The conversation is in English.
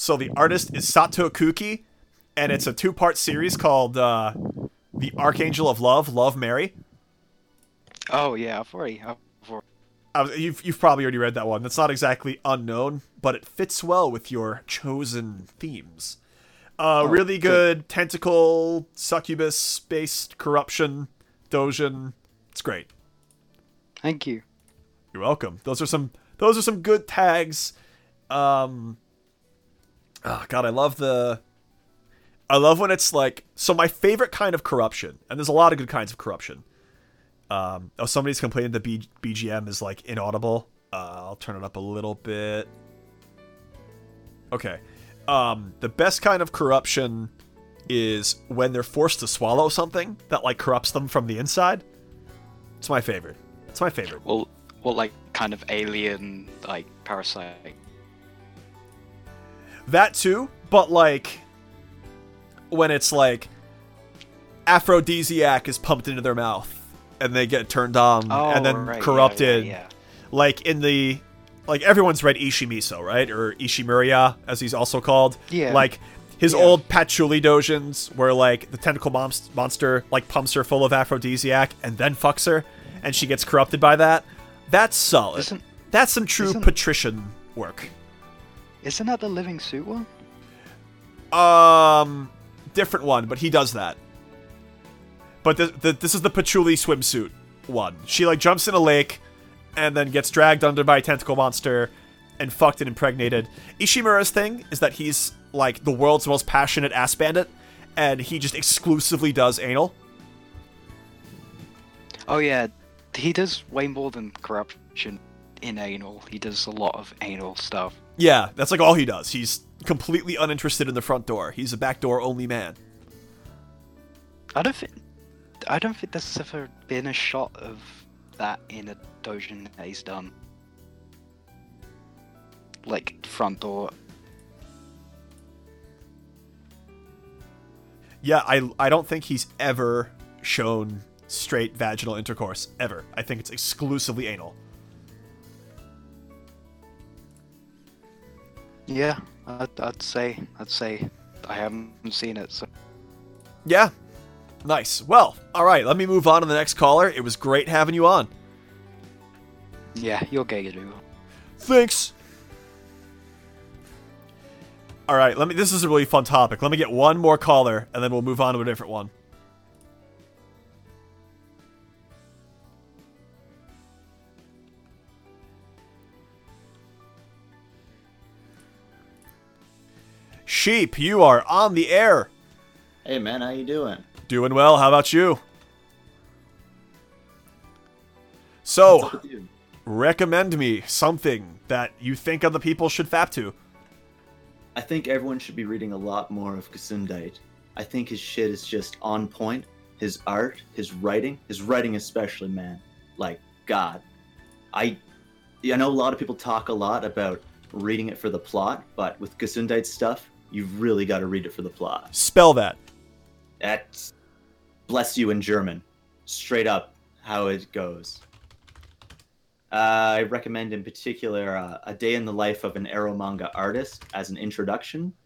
So the artist is Sato Kuki, and it's a 2-part series called The Archangel of Love, Love Mary. Oh yeah, I've already. You've probably already read that one. That's not exactly unknown, but it fits well with your chosen themes. Oh, Really good. good tentacle, succubus based corruption, Dojin. It's great. Thank you. You're welcome. Those are some good tags. Oh god, I love when it's like, so my favorite kind of corruption, and there's a lot of good kinds of corruption. Somebody's complaining the BGM is like inaudible. I'll turn it up a little bit. Okay. The best kind of corruption is when they're forced to swallow something that like corrupts them from the inside. It's my favorite. It's my favorite. Well, what like kind of alien like parasite? That too, but like when it's like aphrodisiac is pumped into their mouth and they get turned on Oh, and then right, corrupted. yeah. Like in the like everyone's read Ishimiso, right? Or Ishimuriya, as he's also called. Yeah. Like his Yeah. old Patchouli dojins where like the tentacle monster like pumps her full of aphrodisiac and then fucks her and she gets corrupted by that. That's solid. Isn't That's some true isn't- patrician work. isn't that the living suit one? Different one, but he does that. But this is the patchouli swimsuit one. She like jumps in a lake and then gets dragged under by a tentacle monster and fucked and impregnated. Ishimura's thing is that he's like the world's most passionate ass bandit and he just exclusively does anal. Oh yeah, he does way more than corruption in anal. He does a lot of anal stuff. Yeah, that's like all he does. He's completely uninterested in the front door. He's a backdoor only man. I don't think there's ever been a shot of that in a dojin that he's done. Like front door. Yeah, I don't think he's ever shown straight vaginal intercourse ever. I think it's exclusively anal. Yeah, I'd say I haven't seen it. So Yeah. Nice. Well, all right, let me move on to the next caller. It was great having you on. yeah, you'll get it. Thanks. All right, this is a really fun topic. Let me get one more caller and then we'll move on to a different one. Sheep, you are on the air. Hey man, how you doing? Doing well. How about you? What's So, up with you? recommend me something that you think other people should fap to. I think everyone should be reading a lot more of Gesundheit. I think his shit is just on point. His art, his writing especially, man. Like, God. I know a lot of people talk a lot about reading it for the plot, but with Gesundheit stuff, you've really got to read it for the plot. Spell that. That's bless you in German. Straight up how it goes. I recommend in particular A Day in the Life of an Arrow Manga Artist as an introduction.